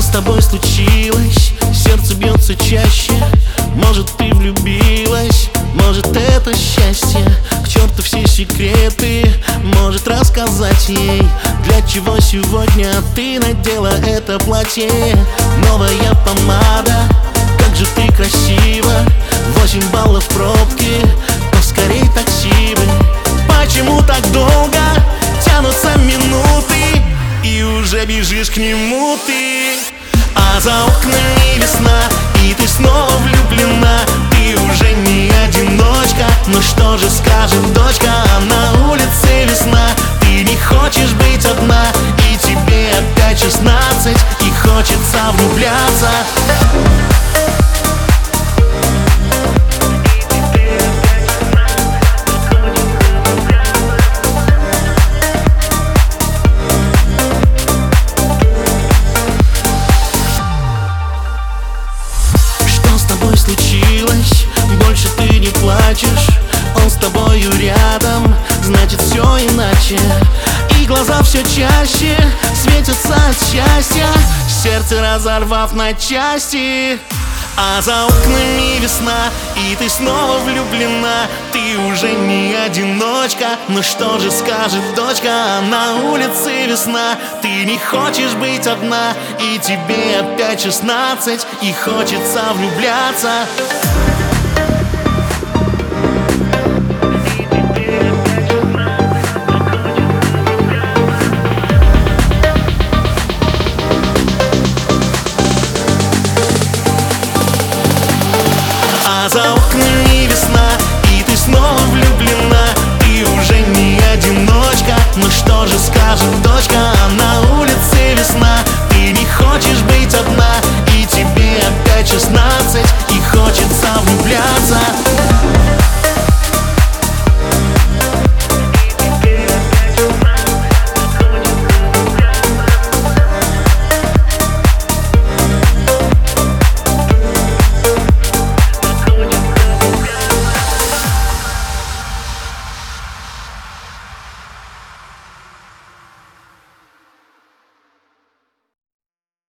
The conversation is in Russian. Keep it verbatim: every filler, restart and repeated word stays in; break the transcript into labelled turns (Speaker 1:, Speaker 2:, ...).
Speaker 1: тобой случилось? Сердце бьется чаще. Может, ты влюбилась, может, это счастье. К черту все секреты, может рассказать ей, для чего сегодня ты надела это платье. Новая помада, как же ты красива. Восемь баллов пробки, поскорей такси бы. Почему так долго тянутся минуты, и уже бежишь к нему ты? А за окнами весна, и ты снова влюблена. Ты уже не одиночка, но что же скажет дочка? А на улице весна, ты не хочешь быть одна, и тебе опять шестнадцать, и хочется влюбляться. Случилось, больше ты не плачешь, он с тобою рядом, значит все иначе. И глаза все чаще светятся от счастья, сердце разорвав на части. А за окнами весна, и ты снова влюблена. Ты уже не одиночка, но что же скажет дочка? А на улице весна, ты не хочешь быть одна, и тебе опять шестнадцать, и хочется влюбляться.